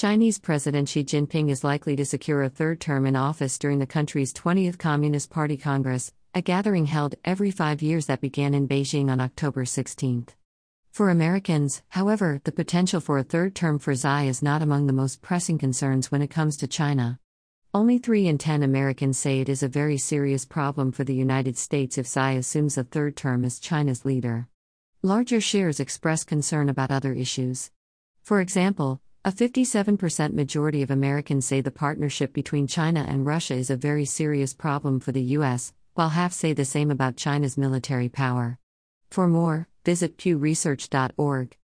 Chinese President Xi Jinping is likely to secure a third term in office during the country's 20th Communist Party Congress, a gathering held every 5 years that began in Beijing on October 16. For Americans, however, the potential for a third term for Xi is not among the most pressing concerns when it comes to China. Only 3 in 10 Americans say it is a very serious problem for the United States if Xi assumes a third term as China's leader. Larger shares express concern about other issues. For example, a 57% majority of Americans say the partnership between China and Russia is a very serious problem for the U.S., while half say the same about China's military power. For more, visit pewresearch.org.